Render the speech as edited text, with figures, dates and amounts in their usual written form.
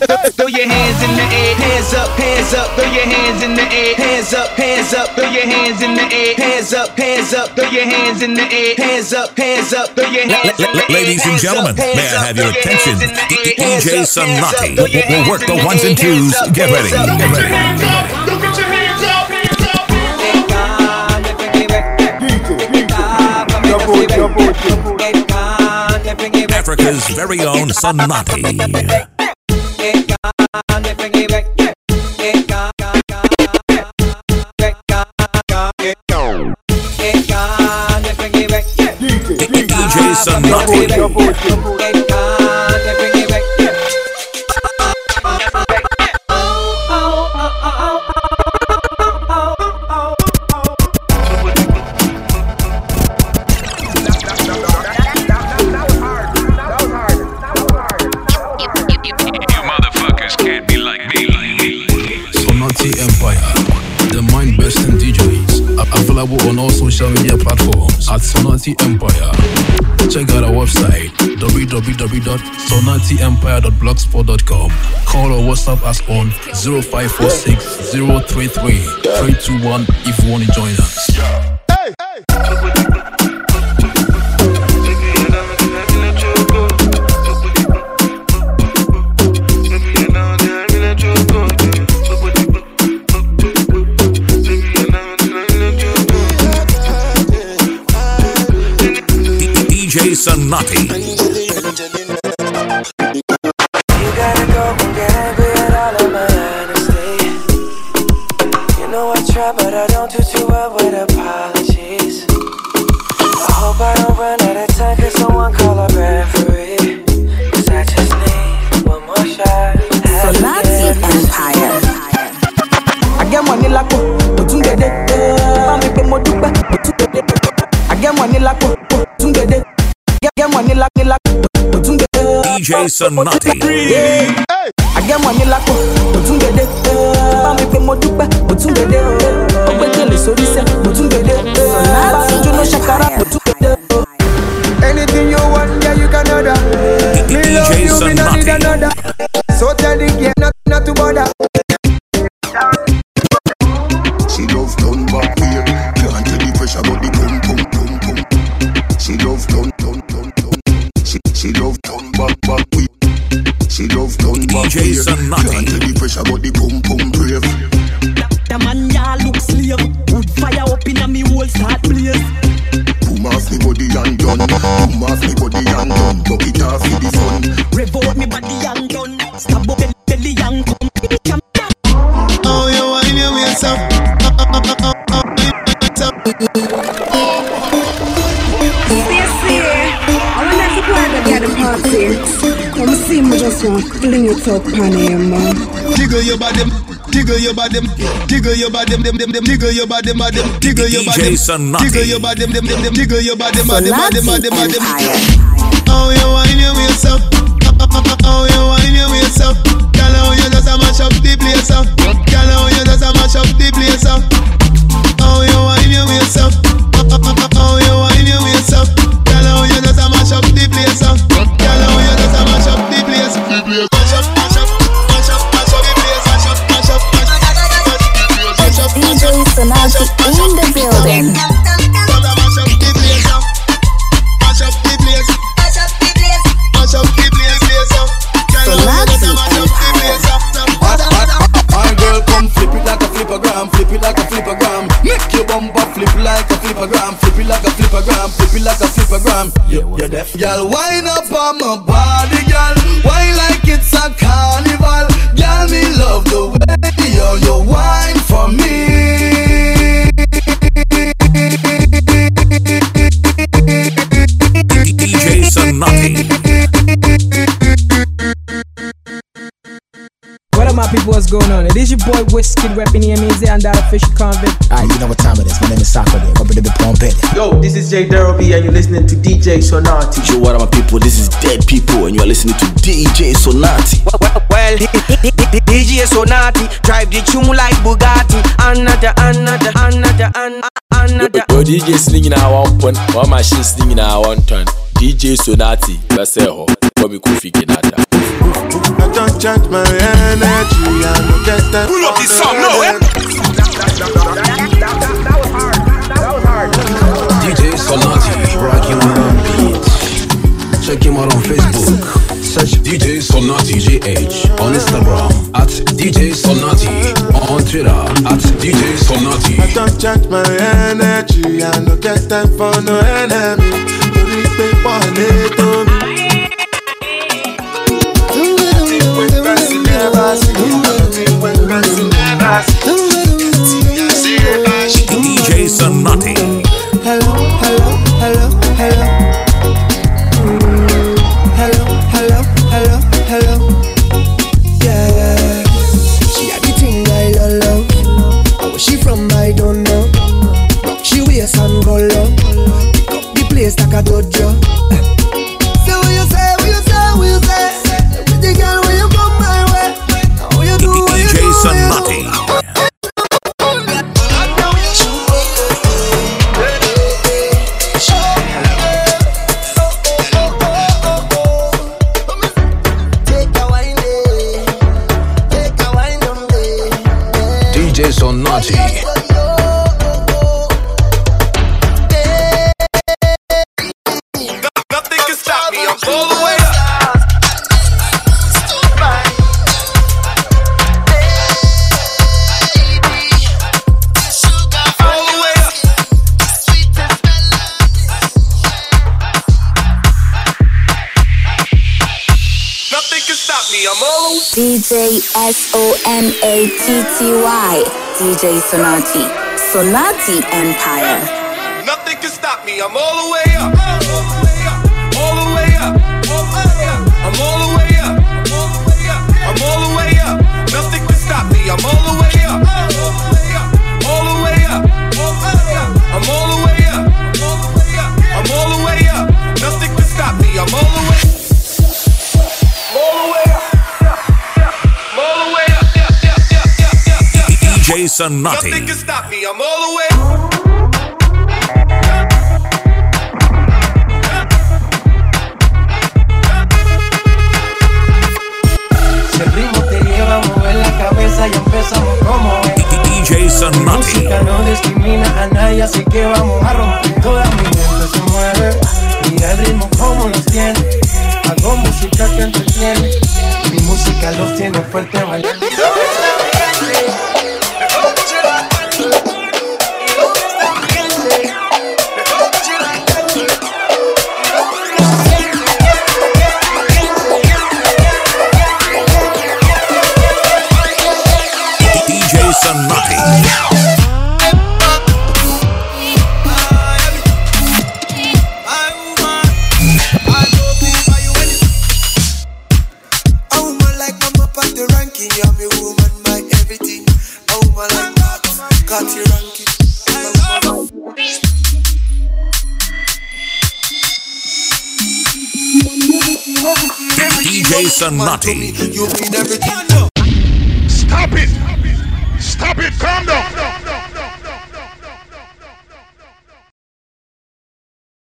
Throw your hands in the air, hands up, throw your hands in the air, hands up, throw your hands in the air, hands up, throw your hands in the air, hands up, throw your hands in the air. Ladies and gentlemen, may I have your attention? DJ Sonati will work the ones and twos. Get ready. Get ready. Get your hands up. Africa's very own Sonati. DJ Sonati. Available on all social media platforms at Sonati Empire. Check out our website www.sonatiempire.blogspot.com. Call or WhatsApp us on 0546 033 321 if you want to join us. Hey, hey. DJ Sonati. You gotta go and get angry at all of my honesty. You know I try, but I don't do too well with apologies. I hope I don't run out of time, cause someone call a referee. Cause I just need one more shot. Sonati Empire. I get money like Otunde. I get money like Otunde. Get money like Otunde. DJ Sonati. I get money like Otunde. Mami pe mo dupe Otunde. Obekele sori se Otunde. Juno shakara Otunde. Anything you want, yeah, you can order. Me love you, me no need another. So tell the game not to bother. She love done back here. Can't tell the pressure but the pum pum pum pum. She love done. She love done back here. She love done back here. Can't tell the pressure but the pum pum brave. The man ya look slave. Wood fire up in a me whole start blaze. Boom off me body and done. Boom off me body and done. Buck it off for the fun. Revolt me body and done. Stab up belly and come. Oh, you wine your waist up. Come see me just want to fling it up on him. Jiggle your body, jiggle your body, jiggle your body, jiggle your body, jiggle your body, jiggle your body, jiggle your body, oh, you wine your waist up. Oh, you wine your waist up. Girl, how you just a mash up the place up. Girl, how you just a mash up the place up. Oh, you wine your waist up. Oh, you wine your waist up. Girl, how you just a mash up the place up. Girl, how you just a mash up the place. Mash up, mash up, mash up, mash up the place. Mash up, mash up, mash up, mash up. DJ Sonati in the building. Mash up the place up. Mash up the place. Mash up the place. Mash up the place up. Girl, how you just a mash up the place up. My girl, come flip it like a flippergram, flip it like a flippergram. Make your bumper flip like a flippergram, flip it like a flippergram, flip it like a flippergram. You're deaf. Girl, wind up on my body, girl. Wine like it's a carnival. Girl, me love the way you wine for me. DJ Sonati. What up, my people? What's going on? It is your boy Wizkid repping EMZ and that official convict. Alright, you know what time it is. My name is Sako there. Rubber the Pompey. Yo, this is Jay Derby and you're listening to DJ Sonati. Yo, what up, my people? This is Dead People and you are listening to DJ Sonati. Well, DJ Sonati drive the tune like Bugatti. Another. Yo, DJ slinging a 1 point, one machine slinging a 1 ton. DJ Sonati, that's it. For me, Kofi Kinata. charge my energy. I don't get that. Pull up this song, no, eh? That was hard. That was hard. DJ Sonati, rocking on beats. Check him out on Facebook. Search DJ Sonati JH on Instagram at DJ Sonati, on Twitter at DJ Sonati. I don't charge my energy. I don't get time for no enemy. You reach me for a little bit. DJ Sonati. Hello, hello, hello, hello. Hello, hello, hello, hello. Yeah, she had the thing I love. Where she from I don't know. Rock she waist and go low. Pick up the place like a dojo. Say what you say, what you say, what you say. Pretty girl when you come my way. How you do, what you do. DJ Sonati. DJ Sonati. Nothing can stop me. I'm all the way up. DJ SONATTY, DJ Sonati, Sonati Empire. Nothing can stop me. I'm all the way up. All the way up. I'm all the way up. I'm all the way up. Nothing can stop me. I'm all the way up. All the way up. I'm all the way up. I'm all the way up. Nothing can stop me. I'm all the way up. DJ Sonati. Nothing can stop me. I'm all the way. Si el ritmo te lleva a mover la cabeza y empezamos como es. DJ Sonati. La música no discrimina a nadie, así que vamos a romper. Toda mi mente se mueve. Mira el ritmo como nos tiene. Hago música que entretiene. Mi música los tiene fuerte bailando. DJ Sonati. DJ Sonati. You mean everything. Stop it! Stop it! Calm down!